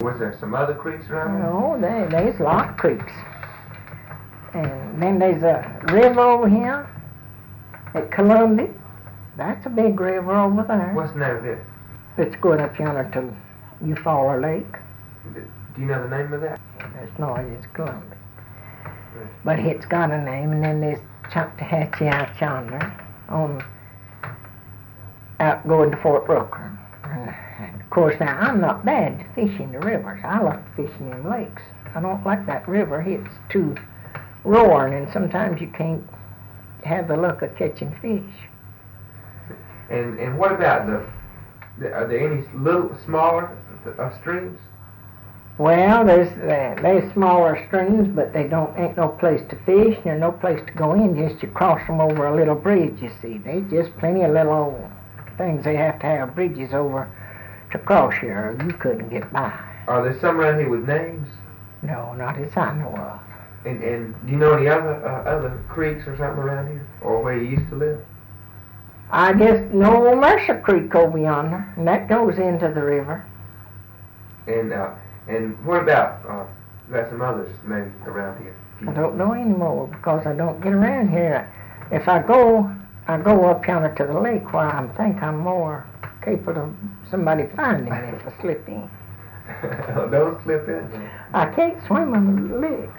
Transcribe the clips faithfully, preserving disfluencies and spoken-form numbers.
Was there some other creeks around here? Oh, there, there's a lot of creeks. And then there's a river over here at Columbia. That's a big river over there. What's the name of it? It's going up yonder to Eufaula Lake. Do you know the name of that? That's not, it's Columbia. Right. But it's got a name, and then there's Choctawhatchee out yonder on out going to Fort Brooker. And of course, now I'm not bad to fish in the rivers. I like fishing in lakes. I don't like that river. It's too roaring, and sometimes you can't have the luck of catching fish. And and what about the? the are there any little smaller uh, streams? Well, there's uh, there's smaller streams, but they don't ain't no place to fish. And there's no place to go in. Just you cross them over a little bridge. You see, there's just plenty of little old things they have to have bridges over to cross here, or you couldn't get by. Are there some around here with names? No, not as I know of. And and do you know any other uh, other creeks or something around here, or where you used to live? I just know Mercer Creek over yonder, and that goes into the river. And uh, and what about uh, got some others maybe around here? I don't know anymore because I don't get around here. If I go, I go up yonder to the lake where I think I'm more capable of somebody finding me if I slip in. Oh, don't slip in. I can't swim in the lake.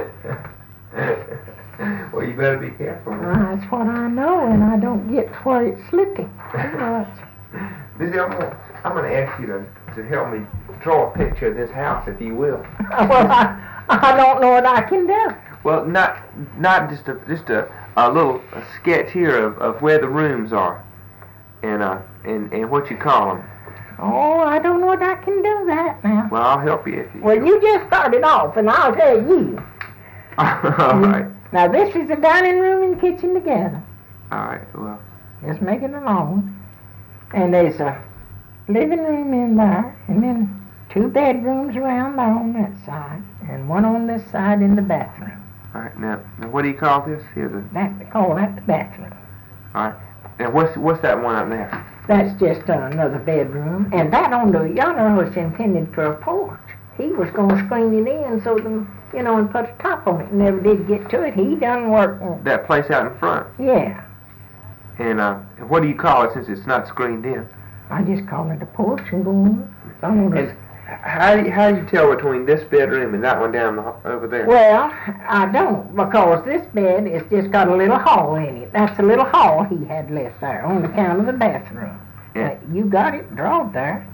Well, you better be careful. That's what I know, and I don't get where it's slipping too much. Lizzie, I'm gonna, I'm gonna ask you to, to help me draw a picture of this house, if you will. Well, I, I don't know what I can do. Well, not not just a just a, a little a sketch here of, of where the rooms are, and uh and, and what you call them. Oh, I don't know what I can do that now. Well, I'll help you if you. Well, you just started off, and I'll tell you. All right. Now, this is the dining room and kitchen together. All right. Well. Just make it alone. And there's a living room in there, and then two bedrooms around there on that side, and one on this side in the bathroom. All right. Now, now what do you call this? Here's a. That they call that the bathroom. All right. And what's what's that one up there? That's just uh, another bedroom, and that on the yonder was intended for a porch. He was going to screen it in so the, you know, and put a top on it. Never did get to it. He done work. That place out in front. Yeah. And uh, what do you call it since it's not screened in? I just call it a porch and go on. And how do you, how do you tell between this bedroom and that one down the, over there? Well, I don't, because this bed has just got a little hall in it. That's a little hall he had left there on account of the bathroom. Yeah. Uh, you got it drawed there.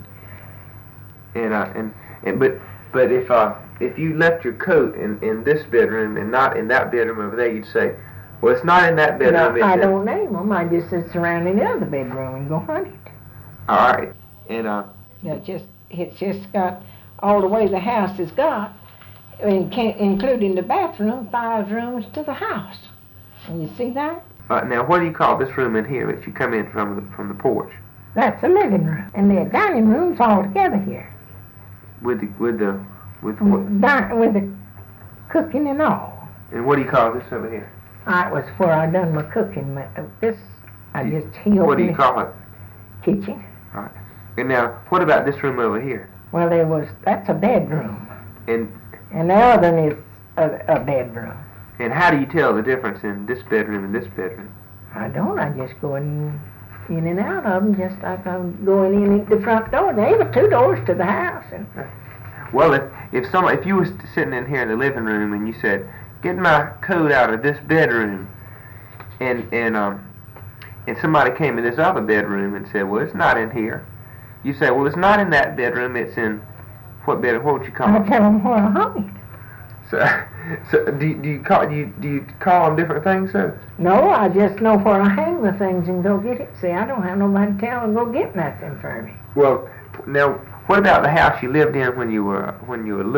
And uh, and and but but if uh if you left your coat in, in this bedroom and not in that bedroom over there, you'd say, well, it's not in that bedroom. No, I don't name them. I just sit around in the other bedroom and go hunt it. All right. And uh. Yeah, just it's just got all the way the house has got, in, including the bathroom, five rooms to the house. And you see that? Uh, now, what do you call this room in here that you come in from the from the porch? That's the living room, and the dining room's all together here. With the with the with what? Di- with the cooking and all. And what do you call this over here? I was where I done my cooking. My, this I you, just healed. What do you call it? Kitchen. All right. And now, what about this room over here? Well, there was that's a bedroom. And and the other one is a, a bedroom. And how do you tell the difference in this bedroom and this bedroom? I don't. I just go in, in and out of them, just like I'm going in at the front door. There were two doors to the house. And well, if if some if you was sitting in here in the living room and you said, "Get my coat out of this bedroom," and and um and somebody came in this other bedroom and said, "Well, it's not in here," you say, "Well, it's not in that bedroom. It's in what bedroom? What would you call I it?" tell them where I hung it. So, so do you, do you call do you do you call them different things, sir? No, I just know where I hang the things and go get it. See, I don't have nobody to tell and go get nothing for me. Well, now, what about the house you lived in when you were when you were little?